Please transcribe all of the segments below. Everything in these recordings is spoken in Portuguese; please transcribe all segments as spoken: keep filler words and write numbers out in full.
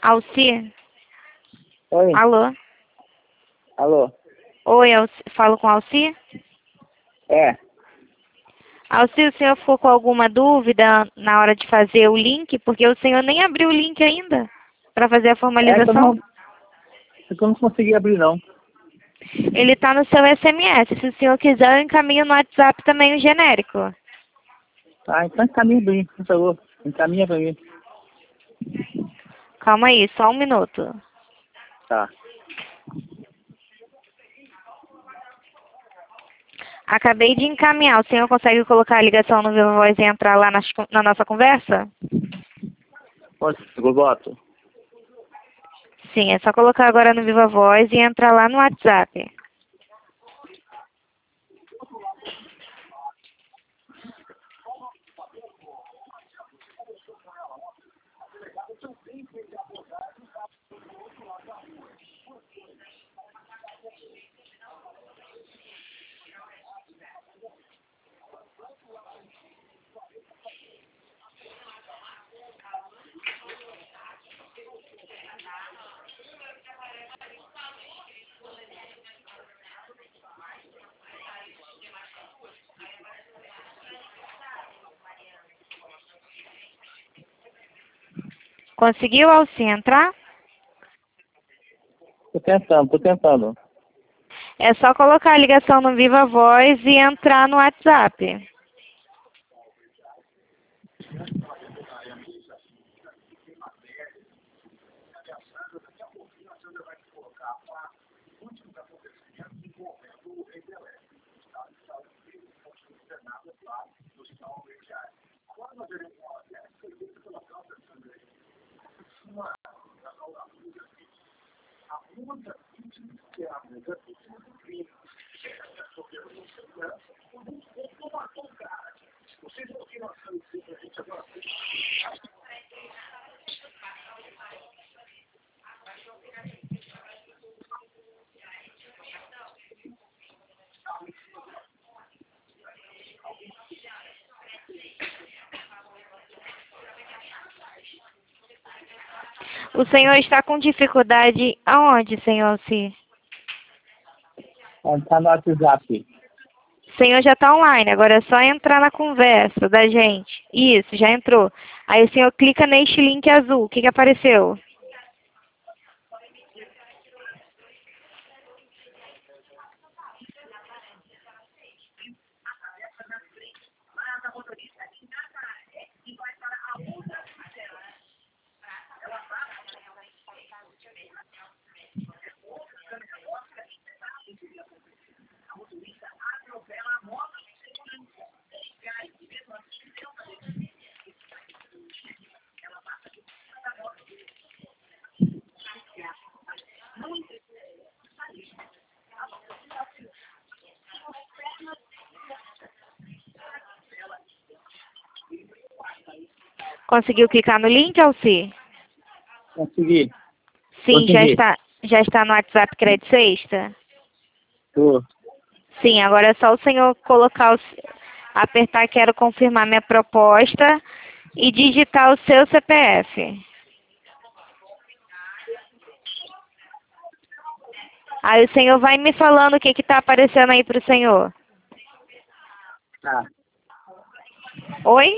Alci? Oi. Alô? Alô? Oi, Alci. Falo com Alci? É. Alci, o senhor ficou com alguma dúvida na hora de fazer o link? Porque o senhor nem abriu o link ainda para fazer a É que eu formalização. não, é que eu não consegui abrir, não. Ele está no seu S M S. Se o senhor quiser, eu encaminho no WhatsApp também o genérico. Ah, então encaminha pra mim, por favor. Encaminha pra mim. Calma aí, só um minuto. Tá. Acabei de encaminhar. O senhor consegue colocar a ligação no Viva Voz e entrar lá nas- na nossa conversa? Onde eu boto? Sim, é só colocar agora no Viva Voz e entrar lá no WhatsApp. Conseguiu, Alci, entrar? Tô tentando, tô tentando. É só colocar a ligação no Viva Voz e entrar no WhatsApp. O senhor está com dificuldade aonde, senhor Alci? Ah, tá no WhatsApp. O senhor já está online, agora é só entrar na conversa da gente. Isso, já entrou. Aí o senhor clica neste link azul. O que, que apareceu? Conseguiu clicar no link, Alci? Consegui. Sim, já Consegui. está, já está no WhatsApp Crédito Sexta? Tô. Sim, agora é só o senhor colocar, o, apertar quero confirmar minha proposta e digitar o seu C P F. Aí o senhor vai me falando o que está aparecendo aí para o senhor. Tá. Oi?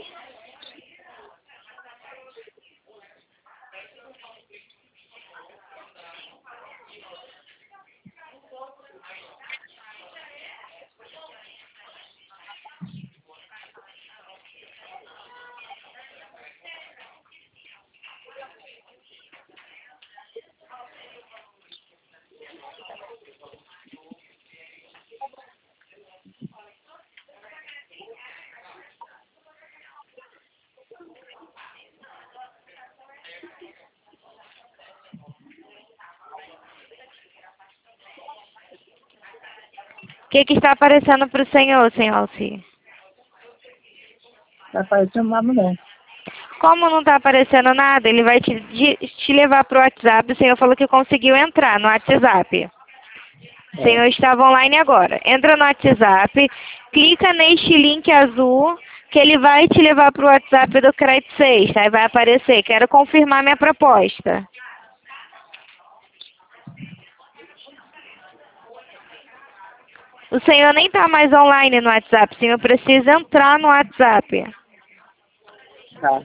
O que, que está aparecendo para o senhor, senhor Alci? Não tá aparecendo nada, não. Como não está aparecendo nada, ele vai te, de- te levar para o WhatsApp. O senhor falou que conseguiu entrar no WhatsApp. O É. senhor estava online agora. Entra no WhatsApp, clica neste link azul, que ele vai te levar para o WhatsApp do Crédito Sexta. Aí vai aparecer, quero confirmar minha proposta. O senhor nem está mais online no WhatsApp. O senhor precisa entrar no WhatsApp. Tá.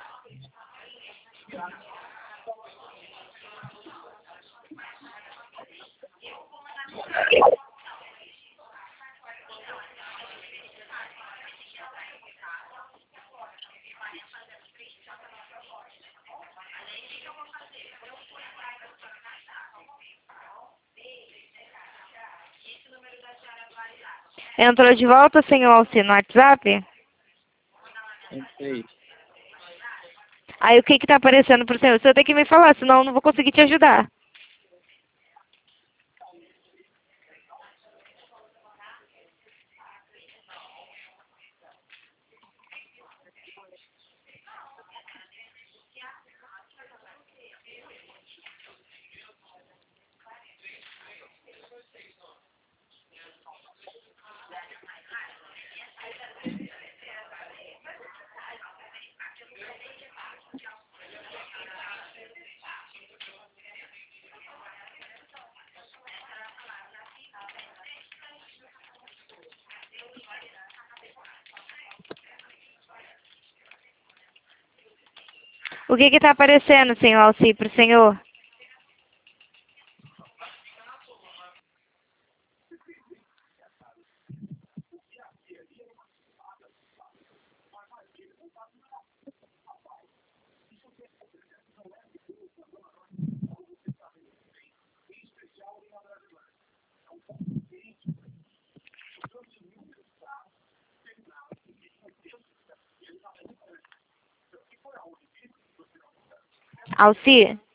Entrou de volta, senhor Alci, no WhatsApp? Entrei. Aí o que que tá aparecendo pro senhor? O senhor tem que me falar, senão eu não vou conseguir te ajudar. O que que tá aparecendo, senhor Alci, pro senhor? Alci?